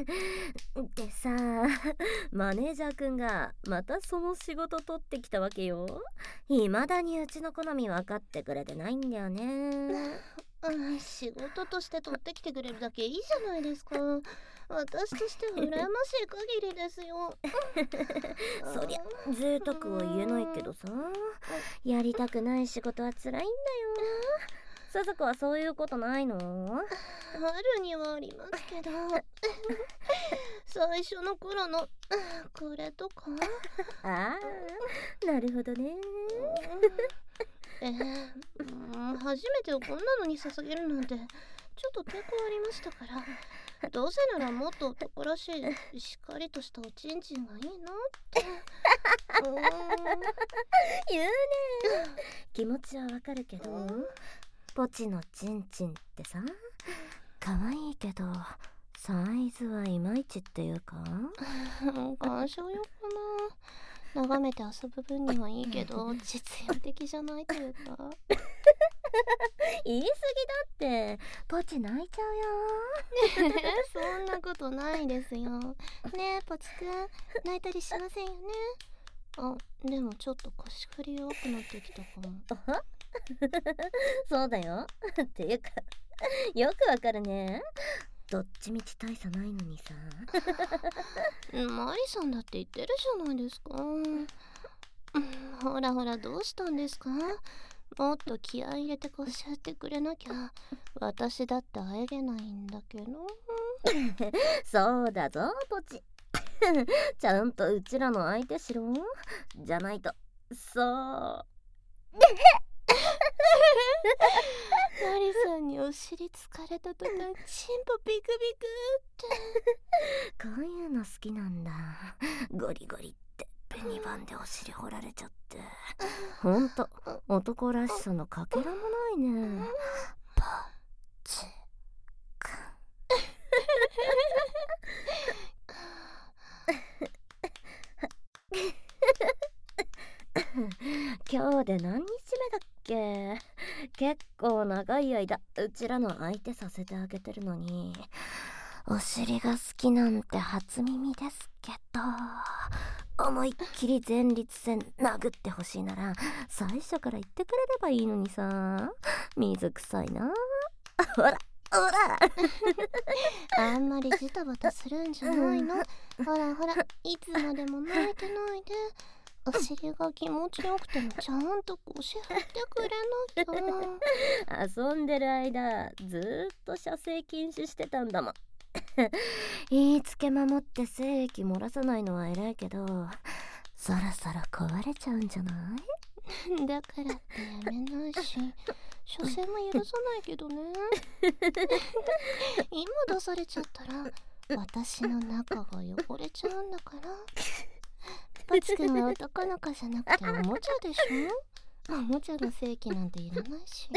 でさ、マネージャーくんがまたその仕事取ってきたわけよ。未だにうちの好み分かってくれてないんだよね。 仕事として取ってきてくれるだけいいじゃないですか。私としては羨ましい限りですよ。 そりゃ贅沢は言えないけどさ、やりたくない仕事は辛いんだよ。鈴子はそういうことないの？ あるにはありますけど最初の頃のこれとかああ、なるほどね。 初めてをこんなのに捧げるなんてちょっと抵抗ありましたから、どうせならもっと男らしいしっかりとしたおちんちんがいいなって言うね。気持ちはわかるけど、ポチのチンチンってさ、可愛いけどサイズはいまいちっていうか鑑賞用かな。眺めて遊ぶ分にはいいけど実用的じゃないというか言い過ぎだって。ポチ泣いちゃうよ。 そんなことないですよねえ。ポチくん泣いたりしませんよね。でもちょっと腰振り弱くなってきたかも。 そうだよ。っていうかよくわかるね。どっちみち大差ないのにさ。 マリさんだって言ってるじゃないですか。ほらほら、どうしたんですか。もっと気合い入れて腰振ってくれなきゃ私だってあえげないんだけど。 そうだぞポチちゃんとうちらの相手しろ。じゃないとそうマリさんにお尻つかれた途端チンポビクビクってこういうの好きなんだ。ゴリゴリってペニバンでお尻掘られちゃって、ほんと男らしさのかけらもないね。ポチくん今日で何日目だっけ。結構長い間うちらの相手させてあげてるのに、お尻が好きなんて初耳ですけど、思いっきり前立腺殴ってほしいなら最初から言ってくれればいいのにさ。水臭いな。ほらほらあんまりジタバタするんじゃないの。ほらほら、いつまでも泣いてないで。お尻が気持ちよくてもちゃんと腰振ってくれなきゃ。 遊んでる間ずーっと射精禁止してたんだもん言いつけ守って精液漏らさないのは偉いけど、そろそろ壊れちゃうんじゃない？ だからってやめないし、所詮も許さないけどね今出されちゃったら私の中が汚れちゃうんだから。ポチ君は男の子じゃなくておもちゃでしょ。おもちゃの正規なんていらないし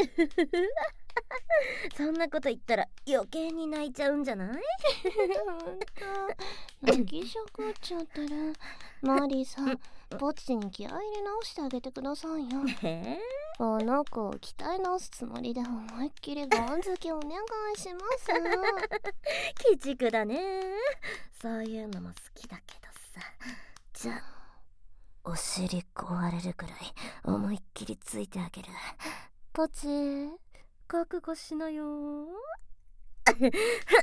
そんなこと言ったら余計に泣いちゃうんじゃない？ ほんと泣きじゃくっちゃったらマリーさん、ポチに気合い入れ直してあげてくださいよ。この子を鍛え直すつもりで思いっきりガン付けお願いします鬼畜だね。そういうのも好きだけどさ。じゃあお尻壊れるくらい思いっきりついてあげる。ポチ覚悟しなよおらおら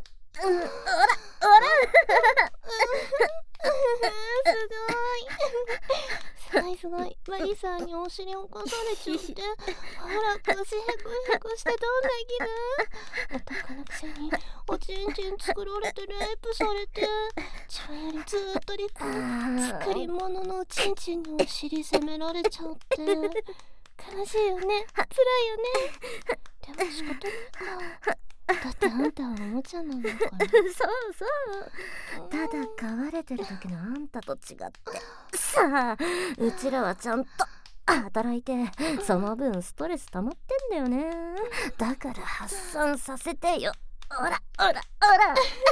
すごいマリさんにお尻を起こされちゃってほら腰へこへこしてどんな気分。男のくせにおちんちん作られてレイプされて自分よりずっと立派な作り物のおちんちんにお尻責められちゃって悲しいよね、辛いよね。でも仕方ないか、だってあんたはおもちゃなのからそうそう、ただ飼われてる時のあんたと違ってさあ、うちらはちゃんと働いてその分ストレス溜まってんだよね。だから発散させてよ。おらおらおらまた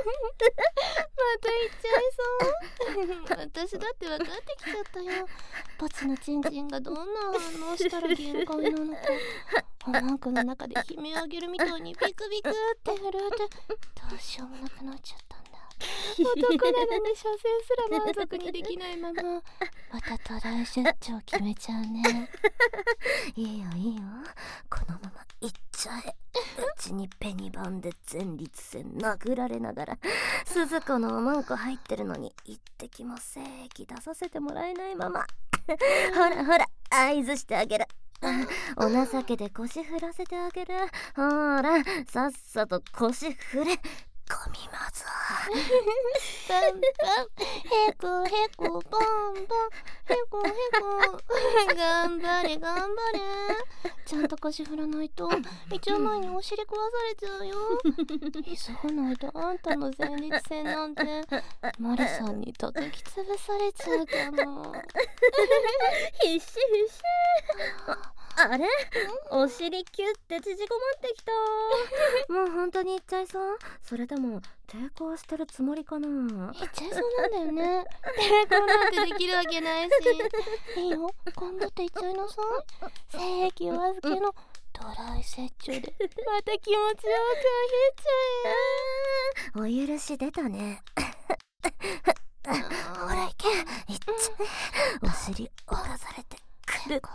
言っちゃいそう私だって分かってきちゃったよ。ポチのチンチンがどんな反応したら限界なのか。おまんこの中で悲鳴を上げるみたいにビクビクって震えてどうしようもなくなっちゃったんだ。 男なのに射精すら満足にできないまままたトライ出張決めちゃうね。 いいよいいよ、このまま行っちゃえ。うちにペニバンで前立腺殴られながら鈴子のおまんこ入ってるのに一滴も精液出させてもらえないままほらほら合図してあげる。お情けで腰振らせてあげる。ほらさっさと腰振れゴミまず。 パンパンへこへこボンボンへこへこ頑張れ頑張れ。ちゃんと腰振らないと一応前にお尻壊されちゃうよ。急がないとあんたの前立腺なんてマリさんに叩き潰されちゃうかも。 必死必死。あれお尻キュッて縮こまってきた。もう本当に行っちゃいそう？それとも抵抗してるつもりかな？ 行っちゃいそうなんだよね。抵抗なんてできるわけないし。いいよ、頑張って行っちゃいなさい。精液お預けのドライ折衷でまた気持ちよくお許し出たね。ほら行け、行っちゃえ。お尻侵されて狂ってろ。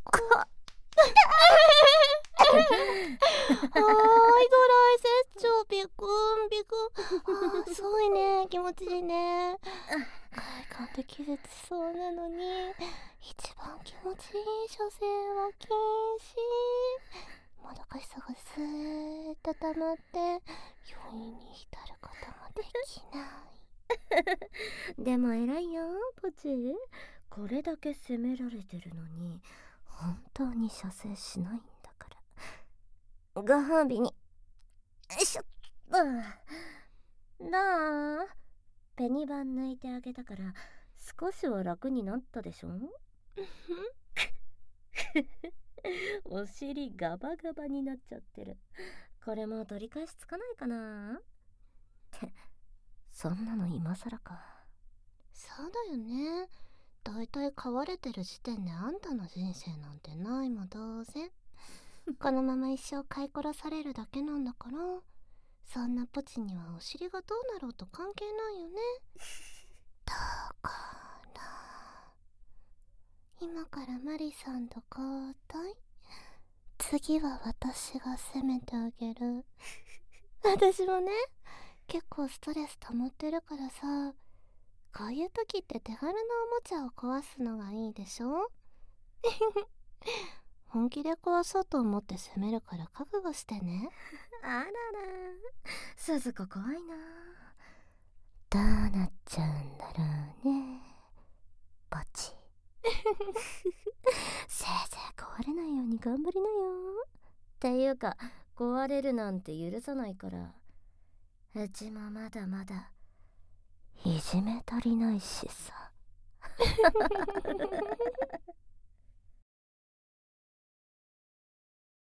あげちゃえ。ドライ折衷ビクンビクン。すごいね、気持ちいいね。快感で気絶しそうなのに一番気持ちいい射精は禁止。もどかしさがスーッと溜まって余韻に浸ることもできない。 でも偉いよポチ。これだけ責められてるのに本当に射精しないんだから、ご褒美によいしょっと。なあペニバン抜いてあげたから少しは楽になったでしょ。お尻ガバガバになっちゃってる。これもう取り返しつかないかなって。そんなの今更か。 そうだよね。だいたい飼われてる時点であんたの人生なんてないも同然。このまま一生飼い殺されるだけなんだから、そんなポチにはお尻がどうなろうと関係ないよね。だから今からマリさんと交代。次は私が責めてあげる。私もね、結構ストレス溜まってるからさ、こういう時って手軽なおもちゃを壊すのがいいでしょ。本気で壊そうと思って責めるから覚悟してね。 あらら、鈴子怖いな。どうなっちゃうんだろうねポチ。せいぜい壊れないように頑張りなよ。っていうか壊れるなんて許さないから、うちもまだまだいじめ足りないしさ。